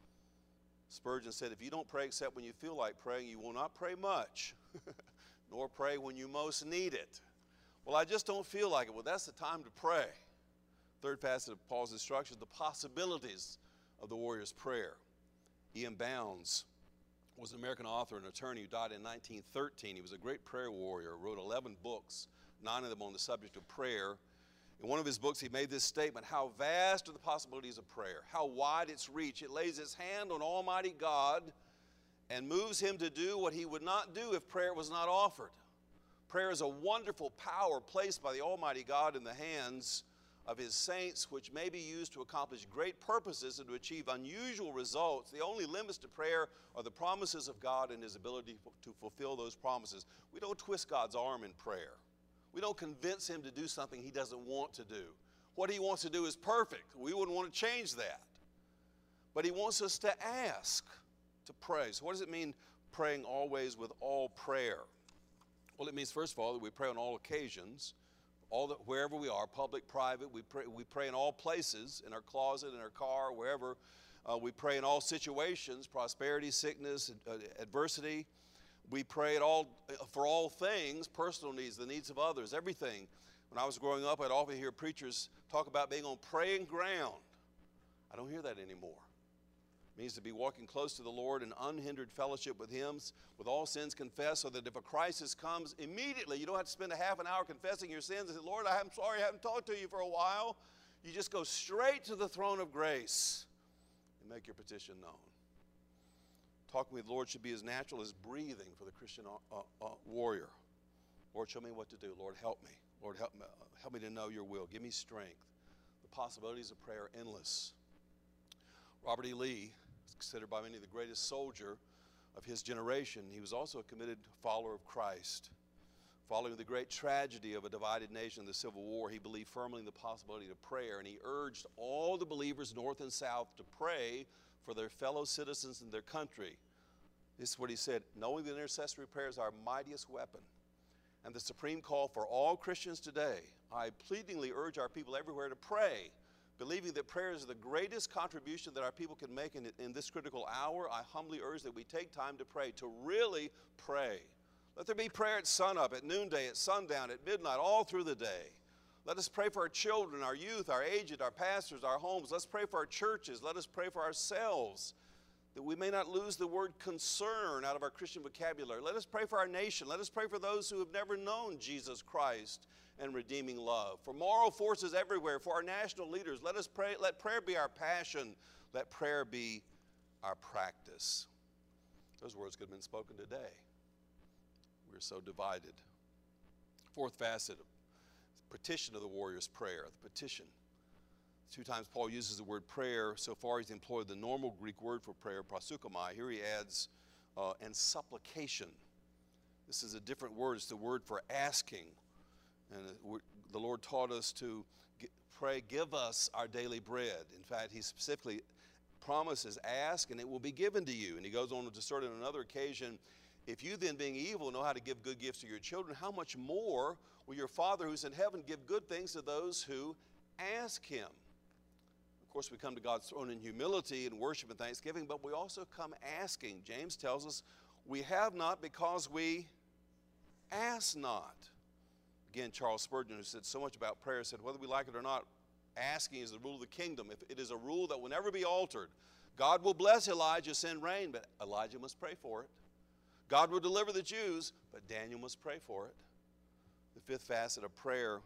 Spurgeon said, if you don't pray except when you feel like praying, you will not pray much, nor pray when you most need it. Well, I just don't feel like it. Well, that's the time to pray. Third facet of Paul's instructions, the possibilities of the warrior's prayer. E.M. Bounds was an American author and attorney who died in 1913. He was a great prayer warrior, wrote 11 books, 9 of them on the subject of prayer. In one of his books, he made this statement, how vast are the possibilities of prayer, how wide its reach. It lays its hand on Almighty God and moves him to do what he would not do if prayer was not offered. Prayer is a wonderful power placed by the Almighty God in the hands of his saints, which may be used to accomplish great purposes and to achieve unusual results. The only limits to prayer are the promises of God and his ability to fulfill those promises. We don't twist God's arm in prayer. We don't convince him to do something he doesn't want to do. What he wants to do is perfect. We wouldn't want to change that. But he wants us to ask, to pray. So what does it mean, praying always with all prayer? Well, it means, first of all, that we pray on all occasions. Wherever we are, public, private, we pray in all places, in our closet, in our car, wherever. We pray in all situations, prosperity, sickness, adversity. We pray for all things, personal needs, the needs of others, everything. When I was growing up, I'd often hear preachers talk about being on praying ground. I don't hear that anymore. It means to be walking close to the Lord in unhindered fellowship with Him, with all sins confessed, so that if a crisis comes, immediately, you don't have to spend a half an hour confessing your sins and say, Lord, I'm sorry I haven't talked to you for a while. You just go straight to the throne of grace and make your petition known. Talking with the Lord should be as natural as breathing for the Christian warrior. Lord, show me what to do. Lord, help me. Lord, help me to know your will. Give me strength. The possibilities of prayer are endless. Robert E. Lee is considered by many the greatest soldier of his generation. He was also a committed follower of Christ. Following the great tragedy of a divided nation, the Civil War, he believed firmly in the possibility of prayer, and he urged all the believers, North and South, to pray for their fellow citizens in their country. This is what he said: knowing that intercessory prayer is our mightiest weapon and the supreme call for all Christians today, I pleadingly urge our people everywhere to pray, believing that prayer is the greatest contribution that our people can make in this critical hour. I humbly urge that we take time to pray, to really pray. Let there be prayer at sunup, at noonday, at sundown, at midnight, all through the day. Let us pray for our children, our youth, our aged, our pastors, our homes. Let's pray for our churches. Let us pray for ourselves, that we may not lose the word concern out of our Christian vocabulary. Let us pray for our nation. Let us pray for those who have never known Jesus Christ and redeeming love. For moral forces everywhere, for our national leaders, let us pray. Let prayer be our passion. Let prayer be our practice. Those words could have been spoken today. We're so divided. Fourth facet, petition of the warrior's prayer, the petition. 2 times Paul uses the word prayer. So far he's employed the normal Greek word for prayer, proseuchomai. Here he adds, and supplication. This is a different word. It's the word for asking. And the Lord taught us to pray, give us our daily bread. In fact, he specifically promises, ask and it will be given to you. And he goes on to assert on another occasion, if you then being evil know how to give good gifts to your children, how much more will your Father who's in heaven give good things to those who ask him? Of course, we come to God's throne in humility and worship and thanksgiving, but we also come asking. James tells us we have not because we ask not. Again, Charles Spurgeon, who said so much about prayer, said whether we like it or not, asking is the rule of the kingdom. If it is a rule that will never be altered, God will bless Elijah, send rain, but Elijah must pray for it. God will deliver the Jews, but Daniel must pray for it. The fifth facet of prayer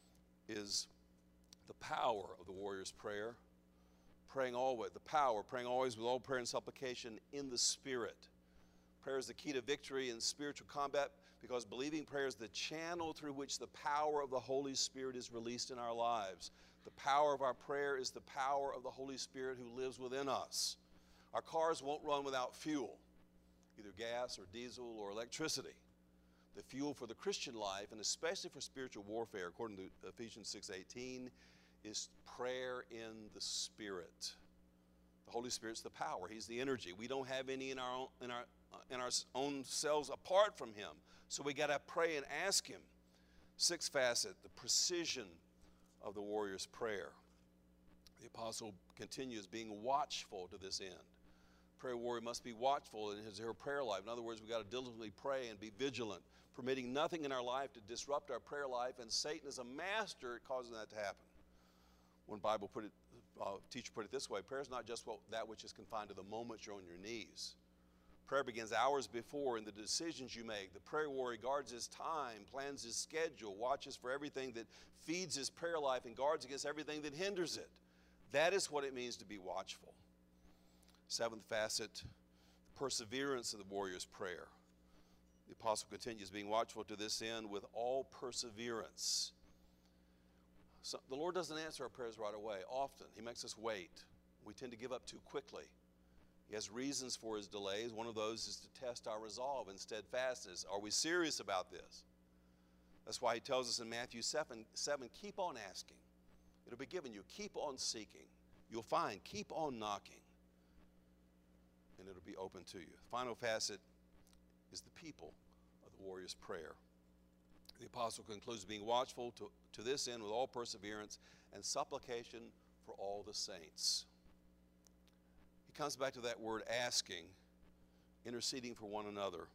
is the power of the warrior's prayer. Praying always, the power, praying always with all prayer and supplication in the Spirit. Prayer is the key to victory in spiritual combat because believing prayer is the channel through which the power of the Holy Spirit is released in our lives. The power of our prayer is the power of the Holy Spirit who lives within us. Our cars won't run without fuel, either gas or diesel or electricity. The fuel for the Christian life, and especially for spiritual warfare, according to Ephesians 6:18, is prayer in the Spirit. The Holy Spirit's the power. He's the energy. We don't have any in our own selves apart from him. So we got to pray and ask him. Sixth facet, the precision of the warrior's prayer. The apostle continues being watchful to this end. Prayer warrior must be watchful in his or her prayer life. In other words, we've got to diligently pray and be vigilant, permitting nothing in our life to disrupt our prayer life, and Satan is a master at causing that to happen. One Bible teacher put it this way: prayer is not just that which is confined to the moments you're on your knees. Prayer begins hours before in the decisions you make. The prayer warrior guards his time, plans his schedule, watches for everything that feeds his prayer life, and guards against everything that hinders it. That is what it means to be watchful. Seventh facet, perseverance of the warrior's prayer. The apostle continues being watchful to this end with all perseverance. So the Lord doesn't answer our prayers right away. Often, he makes us wait. We tend to give up too quickly. He has reasons for his delays. One of those is to test our resolve and steadfastness. Are we serious about this? That's why he tells us in Matthew 7, keep on asking. It'll be given you. Keep on seeking. You'll find. Keep on knocking. And it'll be open to you. The final facet is the people of the warrior's prayer. The apostle concludes being watchful to this end with all perseverance and supplication for all the saints. He comes back to that word asking, interceding for one another.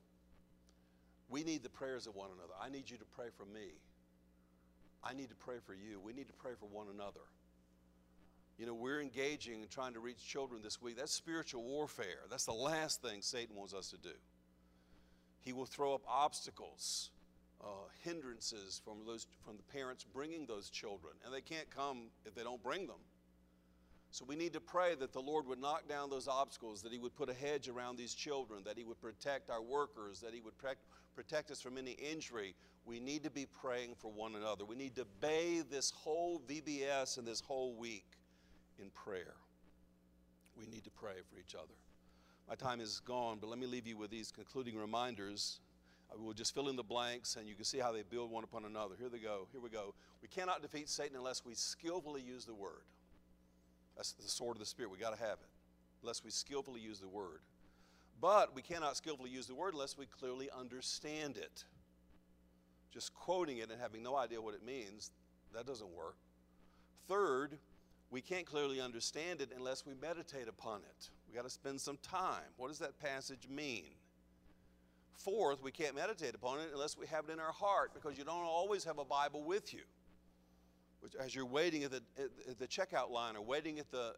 We need the prayers of one another. I need you to pray for me. I need to pray for you. We need to pray for one another. You know, we're engaging and trying to reach children this week. That's spiritual warfare. That's the last thing Satan wants us to do. He will throw up obstacles, hindrances from the parents bringing those children. And they can't come if they don't bring them. So we need to pray that the Lord would knock down those obstacles, that He would put a hedge around these children, that He would protect our workers, that He would protect us from any injury. We need to be praying for one another. We need to bathe this whole VBS and this whole week in prayer. We need to pray for each other. My time is gone, but let me leave you with these concluding reminders. I will just fill in the blanks, and you can see how they build one upon another. Here we go. We cannot defeat Satan unless we skillfully use the Word. That's the sword of the Spirit. We got to have it, unless we skillfully use the Word. But we cannot skillfully use the Word unless we clearly understand it. Just quoting it and having no idea what it means, that doesn't work. Third, we can't clearly understand it unless we meditate upon it. We got to spend some time. What does that passage mean? Fourth, we can't meditate upon it unless we have it in our heart, because you don't always have a Bible with you. Which, as you're waiting at the checkout line, or waiting at the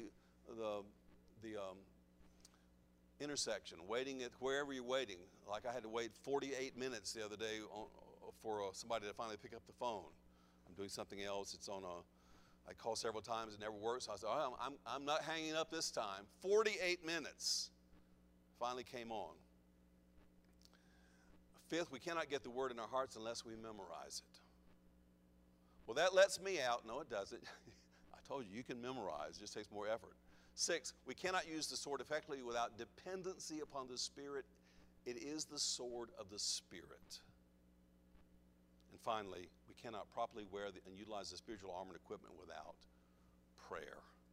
intersection, waiting at wherever you're waiting. Like I had to wait 48 minutes the other day for somebody to finally pick up the phone. I'm doing something else. I called several times, it never works. So I said, oh, I'm not hanging up this time. 48 minutes finally came on. Fifth, we cannot get the Word in our hearts unless we memorize it. Well, that lets me out. No, it doesn't. I told you, you can memorize. It just takes more effort. Six, we cannot use the sword effectively without dependency upon the Spirit. It is the sword of the Spirit. And finally, we cannot properly wear and utilize the spiritual armor and equipment without prayer.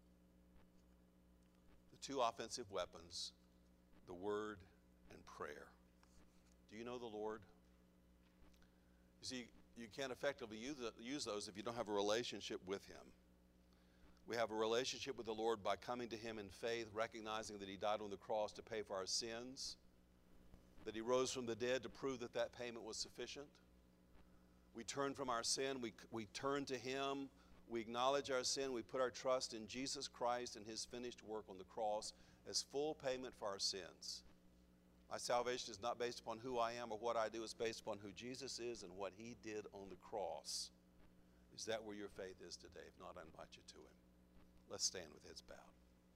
The two offensive weapons, the Word and prayer. Do you know the Lord? You see, you can't effectively use those if you don't have a relationship with Him. We have a relationship with the Lord by coming to Him in faith, recognizing that He died on the cross to pay for our sins, that He rose from the dead to prove that that payment was sufficient. We turn from our sin, we turn to Him, we acknowledge our sin, we put our trust in Jesus Christ and His finished work on the cross as full payment for our sins. My salvation is not based upon who I am or what I do. It's based upon who Jesus is and what He did on the cross. Is that where your faith is today? If not, I invite you to Him. Let's stand with heads bowed.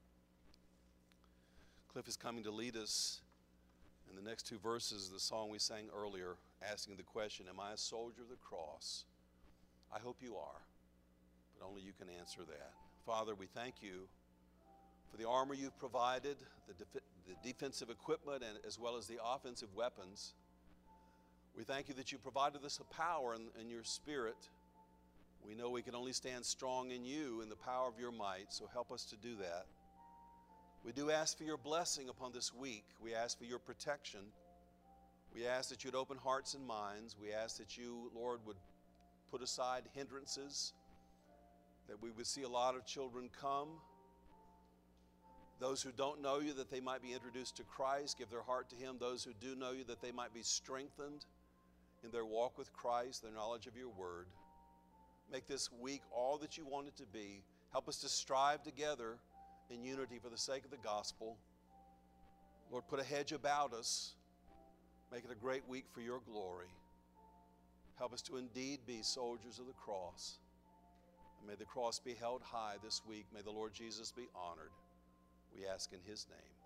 Cliff is coming to lead us in the next two verses of the song we sang earlier, asking the question, am I a soldier of the cross? I hope you are, but only you can answer that. Father, we thank you for the armor you've provided, the defensive equipment, and as well as the offensive weapons. We thank you that you provided us a power in your Spirit. We know we can only stand strong in you in the power of your might, so help us to do that. We do ask for your blessing upon this week. We ask for your protection. We ask that you'd open hearts and minds. We ask that you, Lord, would put aside hindrances, that we would see a lot of children come. Those who don't know you, that they might be introduced to Christ, give their heart to Him. Those who do know you, that they might be strengthened in their walk with Christ, their knowledge of your word. Make this week all that you want it to be. Help us to strive together in unity for the sake of the gospel. Lord, put a hedge about us. Make it a great week for your glory. Help us to indeed be soldiers of the cross. And may the cross be held high this week. May the Lord Jesus be honored. We ask in His name.